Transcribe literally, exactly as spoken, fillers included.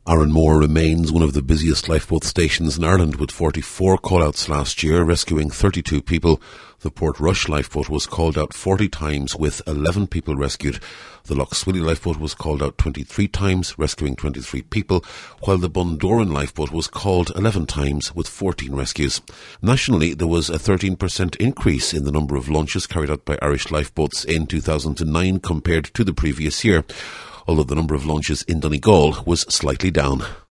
Arranmore remains one of the busiest lifeboat stations in Ireland, with forty-four call-outs last year, rescuing thirty-two people. The Portrush lifeboat was called out forty times, with eleven people rescued. The Lough Swilly lifeboat was called out twenty-three times, rescuing twenty-three people, while the Bundoran lifeboat was called eleven times, with fourteen rescues. Nationally, there was a thirteen percent increase in the number of launches carried out by Irish lifeboats in two thousand nine compared to the previous year, although the number of launches in Donegal was slightly down.